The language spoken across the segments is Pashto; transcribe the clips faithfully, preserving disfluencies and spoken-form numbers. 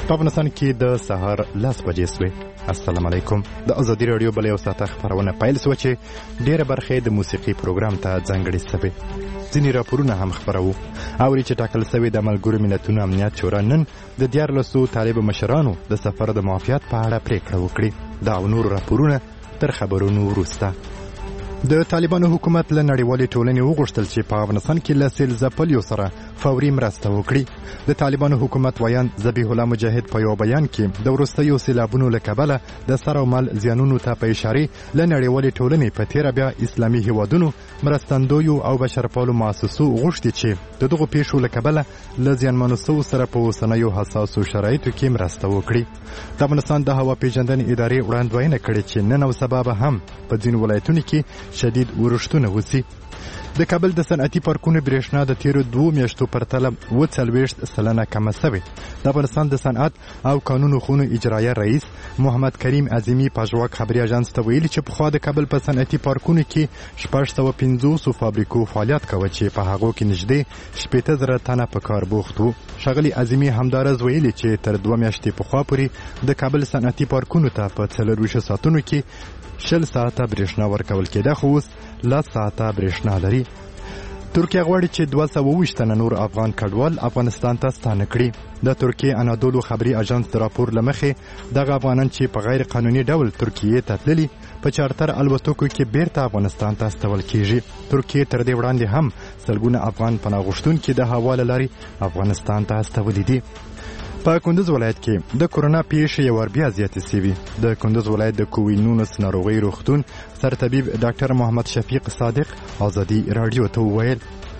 په افغانستان کې د سهار لس بجې سوې. السلام علیکم. د ازادي راډیو بل یو ساعته خبرونه پیل سوه چې ډېره برخه د موسیقي پروګرام ته ځانګړې سوې. ځینې راپورونه هم خپروو. اوري چې ټاکل سوې د ملګرو ملتونو امنیت شورا نن د دیارلسو طالب مشرانو د سفر د معافیت په اړه پریکړه وکړي. دا او نور راپورونه تر خبرونو وروسته. د طالبانو حکومت له نړیوالې ټولنې وغوښتل چې په افغانستان کې له سیل ځپلیو سره فوري مرسته وکړي. د طالبانو حکومت ویان ذبیح الله مجاهد په یو بیان کې د وروستیو سیلابونو له کبله د سر او مال زیانونو ته په اشارې له نړیوالې ټولنې په تېره بیا اسلامي هیوادونو مرستندویو او بشرپالو مؤسسو غوښتي چې د دغو پیښو له کبله له زیانمنو سوو سره په اوسنیو حساسو شرایطو کې مرسته وکړي. د افغانستان د هوا پیژندنې ادارې وړاندوینه کړې چې نن او سبا به هم په ځینو ولایتونو کې شدید ورښتونه وسي. د کابل د صنعتي پارکونو برېښنا د تیرو دوو میاشتو پرتله اوه څلوېښت سلنه کمه سوې. د افغانستان د صنعت او قانونو خونو اجرایه رئیس محمد کریم عظیمي په ژواک خبري اژانس ته ویلي چې پخوا د کابل په صنعتي پارکونو کې شپږ سوه پنځوسو فابریکو فعالیت کوه چې په هغو کې نږدې شپېته زره تنه په کار بوخت وو. ښاغلي عظیمي همداراز ویلي چې تر دوه میاشتې پخوا پورې د کابل صنعتي پارکونو ته په څلرویشت ساعتونو کې شل ساعته برېښنا ورکول کېده، خو اوس لس ساعته برېښنا لري. ترکیه غواړي چې دوه سوه اوویشت تنه نور افغان کډوال افغانستان ته ستانه کړي. د ترکیې انادولو خبري اژانس د راپور له مخې دغه افغانان چې په غیر قانوني ډول ترکیې ته تللي په چارتر الوتکو کې بیرته افغانستان ته استول کیږي. ترکیې تر دې وړاندې هم سلګونه افغان پناه غوښتونکي د هوا له لارې افغانستان ته استولي دي. په کندوز ولایت کې د کورونا پیښې یو وار بیا زیاتې سوي. د کندوز ولایت د کووید نولس ناروغۍ روغتون سرطبیب ډاکټر محمد شفیق صادق آزادی رادیو ته وویل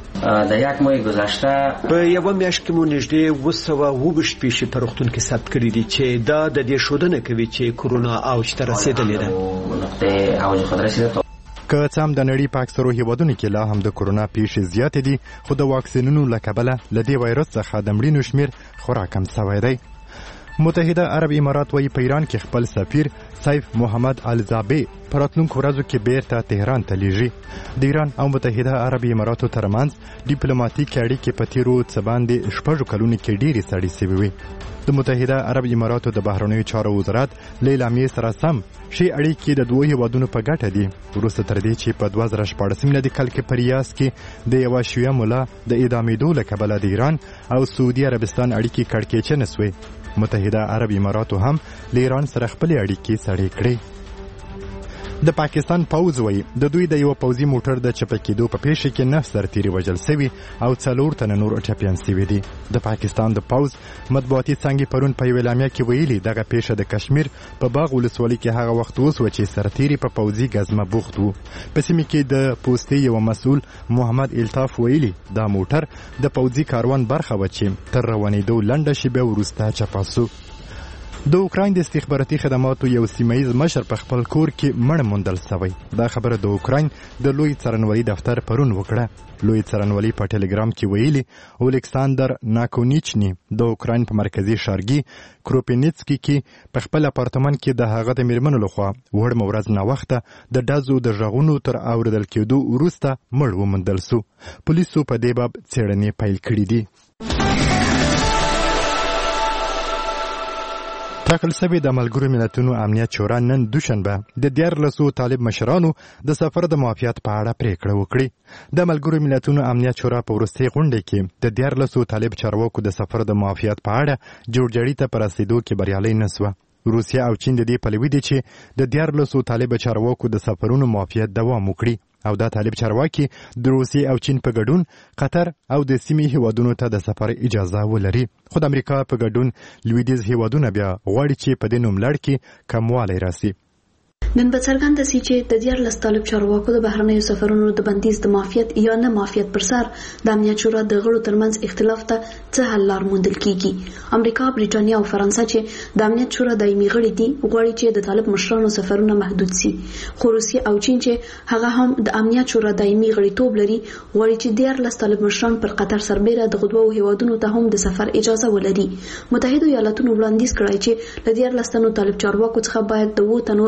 در یک ماه گذشته په یوه میاشت کې مو نږدې اوه سوه اوویشت پیښې په روغتون کې ثبت کړي دي چې دا د دې ښودنه کوي چې کورونا اوج ته رسېدلې ده. نقطه اوج خود رسیده. که څه هم د نړۍ په اکثرو هیوادونو کې لا هم د کورونا پیښې زیاتې دي، خو د واکسینونو له کبله له دې وایرس څخه د مړینو شمېر خورا کم سوی دی. متحده عرب امارات وایي په ایران کې خپل سفیر سیف محمد الزابی په راتلونکو ورځو کې بیرته تهران ته لیږي. د ایران او متحده عرب اماراتو ترمنځ ډیپلوماتیک اړیکې په تیرو څه باندې شپږو کلونو کې ډېرې سړې سوې وې. د متحده عرب اماراتو د بهرنیو چارو وزارت له اعلامیې سره سم ښې اړیکې د دوو هیوادونو په ګټه دي، وروسته تر دې چې په دوه زره شپاړسم میلادي کال کې په ریاض کې د یوه شیعه ملا د اعدامېدو له کبله د ایران او سعودي عربستان اړیکې کړکېچنې سوې. متحده عرب اماراتو هم له ایران سره خپلې اړیکې سړې کړې. د پاکستان پوځ وایي د دوی د یو پوځي موټر د چپه کېدو په پیښه کې نه سرتیري وژل سوي او څلور تنه نور ټپیان سوي دي. د پاکستان د پوځ مطبوعاتي څانګې پرون په یوه اعلامیه کې ویلي دغه پیښه د کشمیر په باغ ولسوالۍ کې هغه وخت وسوه چې سرتیري په پوځي ګزمه بوخت وو. په سیمه کې د پوستې یو مسؤل محمد الطاف ویلي دا موټر د پوځي کاروان برخه و چې تر روانېدو لنډه شیبه وروسته چپه سو. د اوکراین د استخباراتي خدماتو یو سیمهیز مشر په خپل کور کې مړ موندل سوی. دا خبره د اوکراین د لوی څارنوالي دفتر پرون وکړه. لوی څارنوالي په ټلګرام کې ویلي اولکساندر ناکونیچني د اوکراین په مرکزي ښارګي کروپینیڅکي کې په خپل اپارتمان کې د هغه د میرمنو لخوا وړمه ورځ ناوخته د ډزو د غږونو تر اورېدل کېدو وروسته مړ وموندل سو. پولیسو په دې باب څېړنې پیل کړي دي. ټاکل سوې د ملګرو ملتونو امنیت شورا نن دوشنبه د دیارلسو طالب مشرانو د سفر د معافیت په اړه پریکړه وکړي. د ملګرو ملتونو امنیت شورا په وروستۍ غونډه کې د دیارلسو طالب چارواکو د سفر د معافیت په اړه جوړجاړي ته په رسېدو کې بریالۍ نه سوه. روسیه او چین د دې پلوي دي چې د دیارلسو طالب چارواکو د سفرونو معافیت دوام وکړي او دا طالب چارواکي د روسیې او چین په ګډون قطر او د سیمې هیوادونو ته د سفر اجازه ولري. خو د امریکا په ګډون لویدیځ هیوادونه بیا غواړي چې په دې نوملړ کې کموالی راسي. نن به څرګنده سي چې د دیارلس طالب چارواکو د بهرنیو سفرونو د بندیز د معافیت یا نه معافیت پر سر د امنیت شورا د غړو ترمنځ اختلاف ته څه حل لار موندل کیږي. امریکا، بریټانیا او فرانسه چې د امنیت شورا دایمي غړي دي غواړي چې د طالب مشرانو سفرونه محدود سي، خو روسیه او چین چې هغه هم د امنیت شورا دایمي غړیتوب لري غواړي چې دیارلس طالب مشران پر قطر سربېره د غدوو هیوادونو ته هم د سفر اجازه ولري. متحده ایالاتونو وړاندیز کړی چې د دیارلس تنو طالب چارواکو څخه باید د اووه تنو نورو په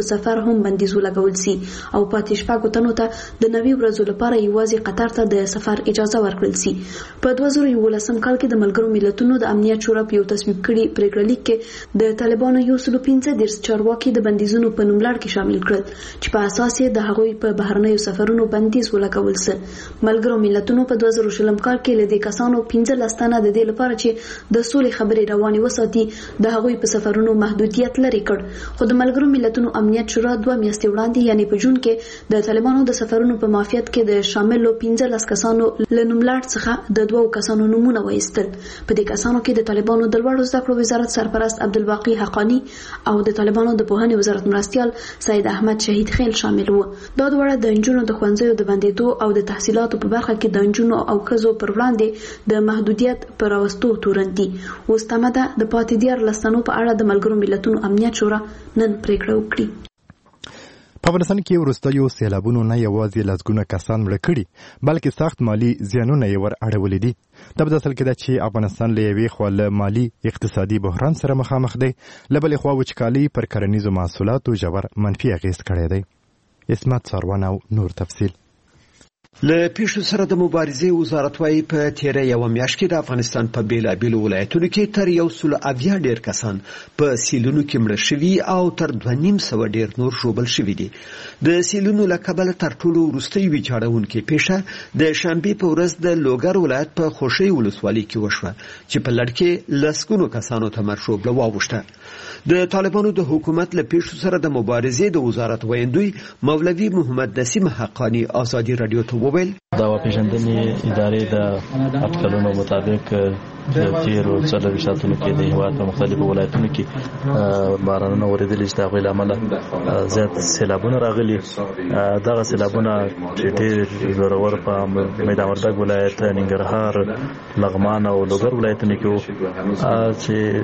په سفر هم بندیز ولګول سي او پاتې شپږو تنو ته د نوي ورځو لپاره یوازې قطر ته د سفر اجازه ورکړل سي. په دوه زره یولسم کال کې د ملګرو ملتونو د امنیت شورا په یو تصویب کړي پریکړه لیک کې د طالبانو یو سل پنځه دېرش چارواکي د بندیزونو په نوملړ کې شامل کړل چې په اساس یې د هغوی په بهرنیو سفرونو بندیز ولګول سي. ملګرو ملتونو په دوه زره شلم کال کې له دې کسانو پنځلس تنه د دې لپاره چې د سولې خبرې روانې وساتي د هغوی په سفرونو محدودیت لري کړ. خو د ملګرو ملتونو امنیت شورا دوه میاشتې وړاندې یعنی په جون کې د طالبانو د سفرونو په معافیت کې د شاملو پنځلس کسانو له نوملړ څخه د دوو کسانو نومونه وایستل. په دې کسانو کې د طالبانو د لوړو زده کړو وزارت سرپرست عبدالباقي حقانی او د طالبانو د پوهنې وزارت مرستیال سید احمد شهید خیل شامل وو. دا دواړه د نجونو د ښوونځیو د بندېدو او د تحصیلاتو په برخه کې د نجونو او ښځو پر وړاندې د محدودیت پر راوستو تورن دي. اوس تمه ده د پاتې دیارلس تنو په اړه د ملګرو ملتونو امنیت شورا نن پریکړه وکړي. په افغانستان کې وروستیو سیلابونو نه یوازې لسګونه کسان مړه کړي بلکې سخت مالي زیانونه یې ور اړولي دي. دا په اصل کې ده چې افغانستان له یوې خوا له مالي اقتصادي بحران سره مخامخ دی، له بلې خوا وچکالي پر کرنیزو محصولاتو ژور منفي اغېز کړی دی. اسمت ساروان او نور تفصیل. له پیښو سره د مبارزې وزارت وايي په تیره یوه میاشت کې د افغانستان په بیلابیلو ولایتونو کې تر یو سل اویا ډیر کسان په سیلونو کې مړه شوي او تر دوه نیم سوه ډیر نور ژوبل شوي دي. د سیلونو له کبله تر ټولو وروستۍ ویجاړونکې پیښه د شنبې په ورځ د لوګر ولایت په خوشي ولسوالۍ کې وشوه چې په لړ کې لسګونو کسانو ته مړ ژوبله واوښته. د طالبانو د حکومت له پیښو سره د مبارزې د وزارت ویندوی مولوي محمد نسیم حقانی ازادي رادیو ته وویل د پیژندنې ادارې د اټکلونو مطابق د تیرو څلوېښت ساعتونو کې د هېواد په مختلفو ولایتونو کې بارانونه ورېدلي چې د هغوی له امله زیات سیلابونه راغلي. دغه سیلابونه چې ډېر زورور په میدان وردګ ولایت، ننګرهار، لغمان او لوګر ولایتونو کې وو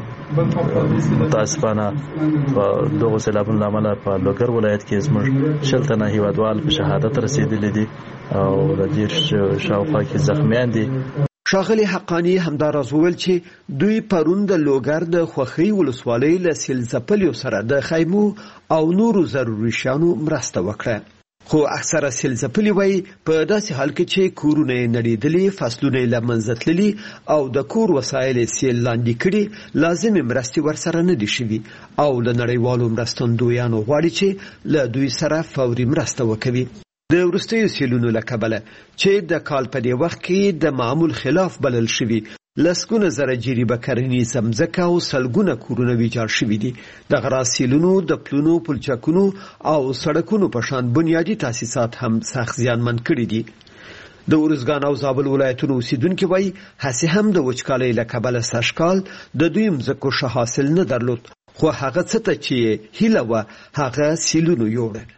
چې متاسفانه په دغو سیلابونو له امله په لوګر ولایت کې زموږ شل تنه هېوادوال په شهادت رسېدلي دي او د دېرش شاوخوا کې زخمیان دي. ښاغلي حقانی همداراز وویل چې دوی پرون د لوګر د خوښۍ ولسوالۍ له سیل ځپلیو سره د خیمو او نورو ضروري شیانو مرسته وکړه. خو اکثره سیل ځپلي وایي په داسې حال کې چې کورونه یې نړېدلي، فصلونه یې له منځه تللي او د کور وسایل یې سیل لاندې کړي، لازمې مرستې ورسره نه دي شوي او له نړیوالو مرستندویانو غواړي چې له دوی سره فوري مرسته وکوي. د وروستیو سیلونو له کبله چې د کال په دې وخت کې د معمول خلاف بلل شوي، لسګونه زره جریبه کرنیزه مځکه او سلګونه کورونه ویجاړ شوي دي. دغه راز سیلونو د پلونو، پلچکونو او سړکونو په شان بنیادي تاسیسات هم سخت زیانمن کړي دي. د ارزګان او زابل ولایتونو اوسیدونکي وایي هسې هم د وچکالۍ له کبله سږکال د دوی مځکو ښه حاصل نه درلود، خو هغه څه ته چې هیله وه هغه سیلونو یوړه.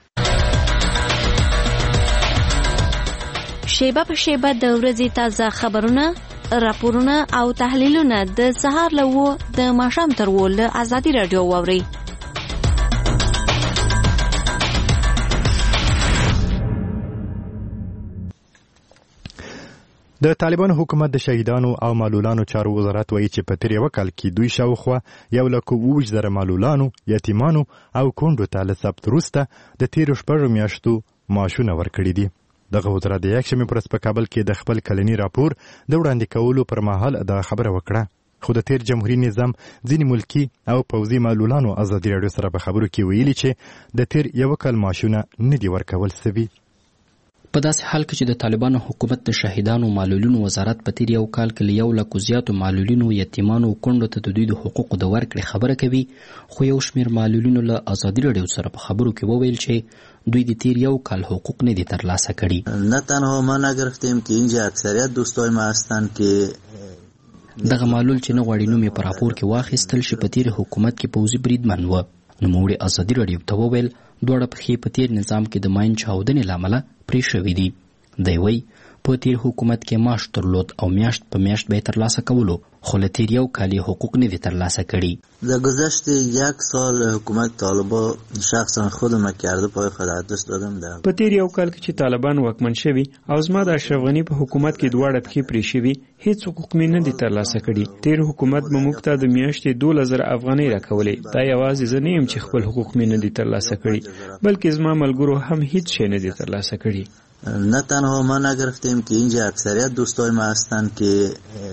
شیبه په شیبه د ورځې تازه خبرونه، راپورونه او تحلیلونه د سهار له اوه د ماښام تر اوه له ازادي راډیو واورئ. د طالبانو حکومت د شهیدانو او معلولانو چارو وزارت وایي چې په تیر یوه کال کې دوی شاوخوا یو لک اووه زره معلولانو، یتیمانو او کونډو ته له ثبت وروسته د تیرو شپږو میاشتو معاشونه ورکړي دي. دغه وزارت د یکشنبې په ورځ په کابل کې د خپل کلني راپور د وړاندې کولو پر مهال دغه خبره وکړه. خو د تیر جمهوري نظام ځینې ملکي او پوځي معلولانو ازادي راډیو سره په خبرو کې ویلي چې د تیر یوه کال معاشونه نه دي ورکول سوي. په داسې حال کې چې د طالبانو حکومت د شهیدانو معلولینو وزارت په تیر یو کال کې له یو لکو زیاتو معلولینو، یتیمانو او کونډو ته د دوی د حقوقو د ورکړې خبره کوي، خو یو شمېر معلولینو له ازادي راډیو سره په خبرو کې وویل چې دوی د تیر یو کال حقوق نه دي ترلاسه کړي. نه تنها ما نگرفتیم که اینجا اکثریت دوستای ما هستند که دغه معلول چې نه غواړي نوم یې په راپور کې واخیستل شي په تیر حکومت کې پوځي بریدمن و. نوموړي ازادي راډیو ته وویل دواړه پښې په تیر نظام کې د ماین چاودنې له امله پرې شوي دي. دی وایي په تیر حکومت کې معاش درلود او میاشت په میاشت به ترلاسه کولو، خو له تیر یو کال حقوق نه دي ترلاسه کړي. در گذشت یک سال حکومت طالبا شخصا خودم کرده پای خود ادرس دادم. در په تیر یو کال کې چې طالبان واکمن شوي او زما د اشرف غنی په حکومت کې دواړه پکې پرې شوي، هیڅ حقوق مې نه دي ترلاسه کړي. تیر حکومت به موږ ته د میاشتې دوه زره افغانۍ راکولې. دا یوازې زه نه یم چې خپل حقوق مې نه دي ترلاسه کړي، بلکې زما ملګرو هم هیڅ شی نه دي ترلاسه کړي. نه تنها ما نگرفتیم که اینجا اکثریت دوستای ما هستند که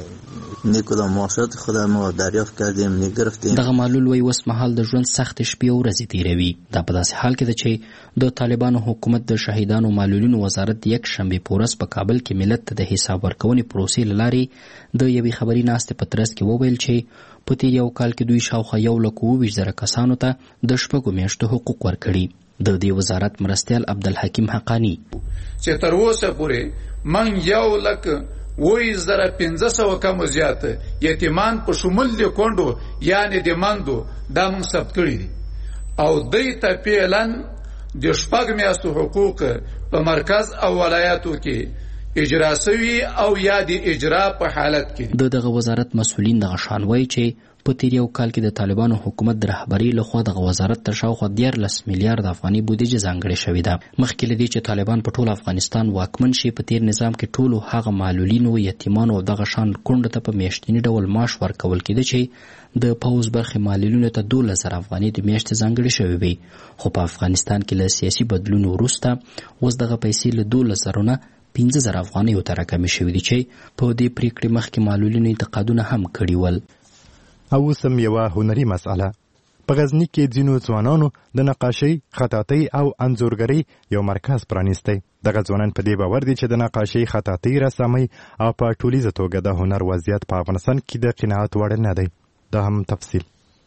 نیکدام معاشات خودم ما دریافت کردیم نگرفتیم. دغه معلول وی اوس مهال د ژوند سخت شپې او ورځې تیروي. دا په داسې حال کې ده چې د طالبانو حکومت د شهیدانو معلولینو وزارت یک شنبې په ورځ په کابل کې ملت ته د حساب ورکونې پروسې له لارې د یوې خبري ناستې په ترڅ کې وویل چې په تیر یو کال کې دوی شاوخوا یو لک اوه ویشت زره کسانو ته د شپږو میاشتو حقوق ورکړي. د دې وزارت مرستیال عبدالحکیم حقانی چې تر اوسه پورې من یو لک اوه زره پنځه سوه کم زیات یتیمان په شمول د کونډو یعنی د مندو دا موږ ثبت کړي دي او دوی ته فعلا د شپږ میاشتو حقوق په مرکز او ولایاتو کې اجرا سوي او یا د اجرا په حالت کې. د دغه وزارت مسؤلین دغه شان وایي چې په تیر یو کال کې د طالبانو حکومت د رهبرۍ لخوا دغه وزارت ته شاوخوا دیارلس میلیارد افغاني بودیجه ځانګړې شوې ده. مخکې له دې چې طالبان په ټول افغانستان واکمن شي، په تیر نظام کې ټولو هغه معلولینو، یتیمانو او دغه شان کونډو ته په میاشتني ډول معاش ورکول کېده چې د پوځ برخې معلولینو ته دولس زره افغانۍ د میاشتې ځانګړې شوې وي. خو په افغانستان کې له سیاسي بدلون وروسته اوس دغه پیسې له دولس زرو نه پنځه زره افغانیو ته راکمې شوې دي چې په دې پریکړې مخکې معلولینو انتقادونه هم کړي ول. او اوس هم یوه هنري مسئله. په غزني کې ځینو ځوانانو د نقاشۍ، خطاطۍ او انځورګرۍ یو مرکز پرانیستی. دغه ځوانان په دې باور دي چې د نقاشۍ، خطاطۍ، رسامۍ او په ټولیزه توګه د هنر وضعیت په افغانستان کې د قناعت وړ نه دی. دا هم تفصیل.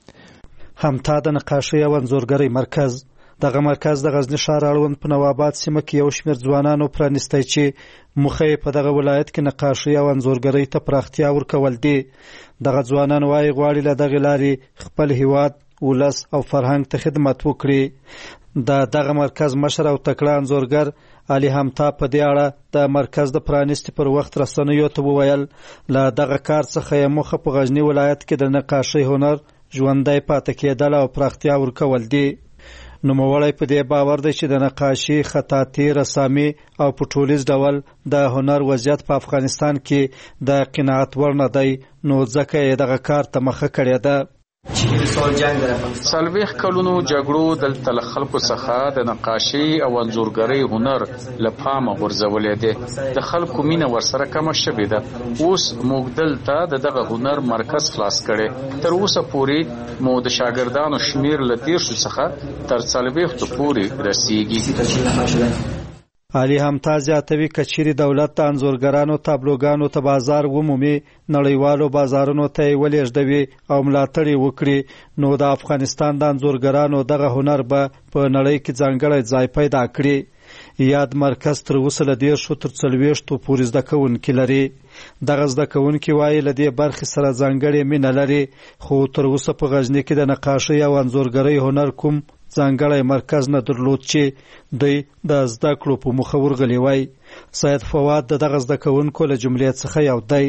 همتا د نقاشۍ او انځورګرۍ مرکز. دغه مرکز د غزني ښار اړوند په نواباد سیمه کې یو شمېر ځوانانو پرانیستی چې موخه یې په دغه ولایت کې نقاشۍ او انځورګرۍ ته پراختیا ورکول دي. دغه ځوانان وایي غواړي له دغې لارې خپل هیواد، ولس او فرهنګ ته خدمت وکړي. د دغه مرکز مشر او تکړه انځورګر علي همتا په دې اړه د مرکز د پرانیستې پر وخت رسنیو ته وویل له دغه کار څخه یې موخه په غزني ولایت کې د نقاشۍ هنر ژوندی پاتې کېدل او پراختیا ورکول دي. نوموړی په دې باور دی چې د نقاشي، خطاطي، رسامي او په ټولیز ډول د هنر وضعیت په افغانستان کې د قناعت وړ نه دی، نو ځکه یې دغه کار ته مخه کړې ده. څلوېښت کلونو جګړو دلته له خلکو څخه د نقاشۍ او انځورګرۍ هنر له پامه غورځولی دی. د خلکو مینه ورسره کمه شوې ده. اوس موږ دلته د دغه هنر مرکز خلاص کړی. تر اوسه پورې مو د شاګردانو شمیر له دېرشو څخه تر څلوېښتو پورې رسیږي. علي همتا زیاتوي که چیرې دولت د انځورګرانو تابلوګانو ته بازار ومومي، نړیوالو بازارونو ته یې ولېږدوي او ملاتړ یې وکړي، نو د افغانستان د انځورګرانو دغه هنر به په نړۍ کې ځانګړی ځای پیدا کړي. یاد مرکز تر اوسه له دېرشو تر څلوېښتو پورې زده کوونکي لري. دغه زده کوونکي وایي له دې برخې سره ځانګړې مینه لري، خو تر اوسه په غزني کې د نقاشۍ او انځورګرۍ هنر کوم ځانګړی مرکز نه درلود چې دوی د زده کړو په موخه ورغلی وای. سید فواد د دغه زده کوونکو له جملې څخه یو دی.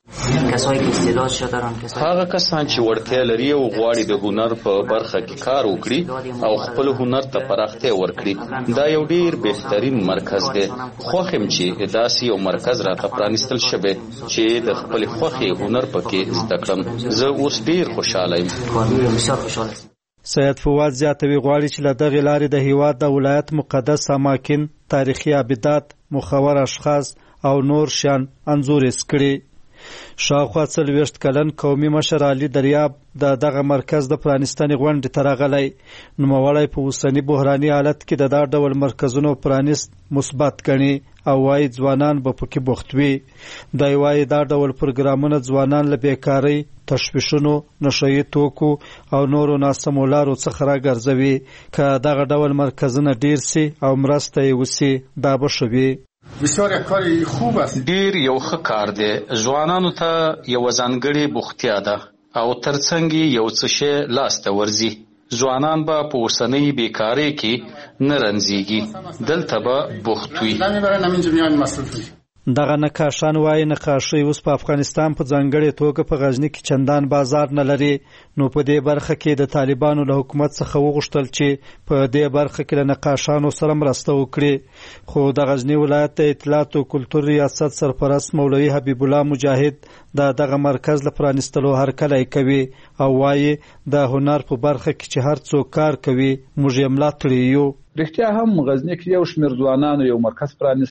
هغه کسان چې وړتیا لري او غواړي د هنر په برخه کې کار وکړي او خپل هنر ته پراختیا ورکړي، دا یو ډیر بهترین مرکز دی. خوښ یم چې داسې یو مرکز راته پرانیستل شوی چې د خپل خوښې هنر پکې زده کړم. زه اوس ډیر خوشحاله یم. سید فواد زیاتوي غواړي چې له دغې لارې د هیواد د ولایت مقدس اماکن، تاریخي ابدات، مخور اشخاص او نور شیان انځوریز کړي. شاوخوا څلوېښت کلن قومي مشر علي دریاب د دغه مرکز د پرانیستنې غونډې ته راغلی. نوموړی په اوسني بحراني حالت کې د دا ډول مرکزونو پرانیست مثبت ګڼي او وایي ځوانان به پکې بوخت وي. دی وایي دا ډول پروګرامونه ځوانان له بیکارۍ، تشویشونو، نشهیي توکو او نورو ناسمو لارو څخه راګرځوي. که دغه ډول مرکزونه ډیر سي او مرسته یې وسي، دا به ښه وي. ډیر یو ښه کار دی. ځوانانو ته یوه ځانګړې بوختیا ده او ترڅنګ یو څه شی لاسته ورځي. ځوانان به په اوسنۍ بیکارۍ کې نه رنځېږي، دلته به بوخت وي. دغه نقاشان وایي نقاشي اوس په افغانستان په ځانګړې توګه په غزني کې چندان بازار نه لري، نو په دې برخه کې د طالبانو له حکومت څخه وغوښتل چې په دې برخه کې له نقاشانو سره مرسته وکړي. خو د غزني ولایت د اطلاعات او کلتور ریاست سرپرست مولوي حبیب الله مجاهد د دغه مرکز له پرانیستلو هرکلی کوي او وایي د هنر په برخه کې چې هر څوک کار کوي موږ یې ملاتړ یو. رښتیا هم غزني کې یو شمېر ځوانانو یو مرکز پرانیست